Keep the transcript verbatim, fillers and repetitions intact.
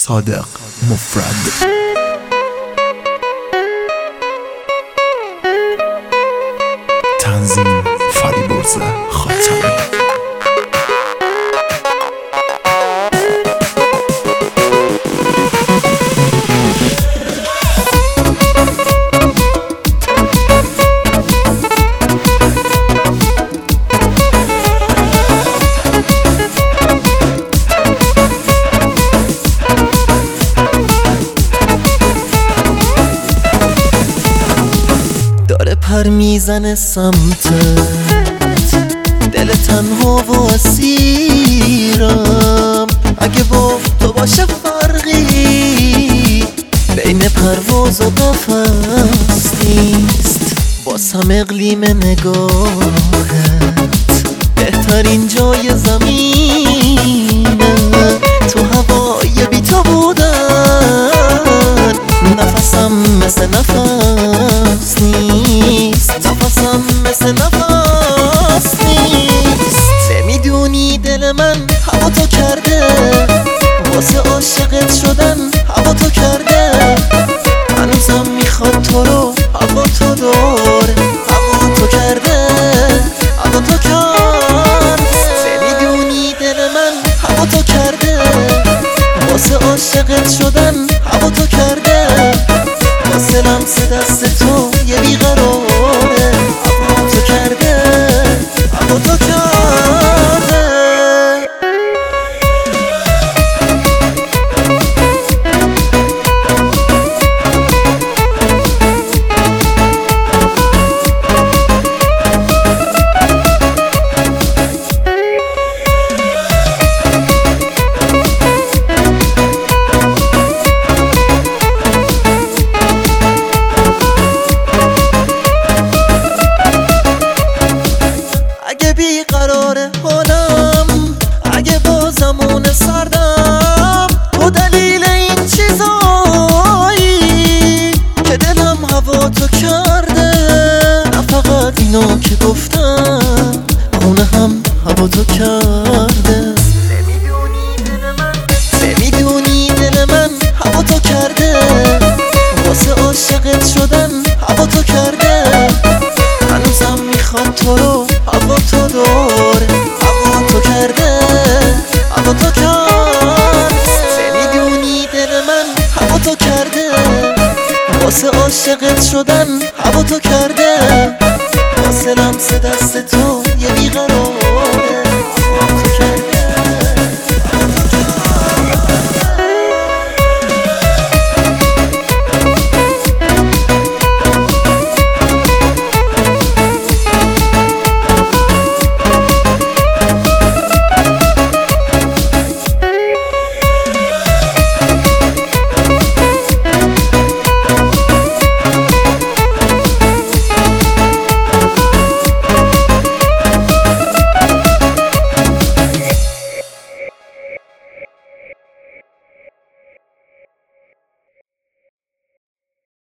صادق مفرد. تنظیم فریبرز خاتمی. پر میزنه سمتت، دل تنها و اسیرم. اگه با تو باشه فرقی بین پرواز و قفس نیست. باسم اقلیم نگاهت بهترین جای زمینه. تو هوای بی تو بودن نفسم مثل نفس نیست. نفسم مثل نفس نیست. نمیدونی دل من هوا تو کرده، واسه عاشقت شدن هوا تو کرده. هنوزم میخواد تو رو هوا تو داره، هوا تو کرده، هوا تو کرده. نمیدونی دل من هوا تو کرده، واسه عاشقت شدن هوا تو کرده. واسه لمس دست تو یه بیقراره، هوا تو کرده، هوا تو کرده. بیقرار حالم، اگه با زمان سردم، تو دلیل این چیزایی که دلم هوا تو کرده. نه فقط اینو که گفتم، خونه هم هوا تو کرده. نمیدونی دل من هوا تو کرده، واسه عاشقت شدن هوا تو کرده. هنوزم میخواد تو رو هوا تو داره، هوا تو کرده، هوا تو کرده. نمیدونی دل من هوا تو کرده، واسه عاشقت شدن هوا تو کرده. واسه لمس دست تو یه بیقراره، هوا تو کرده.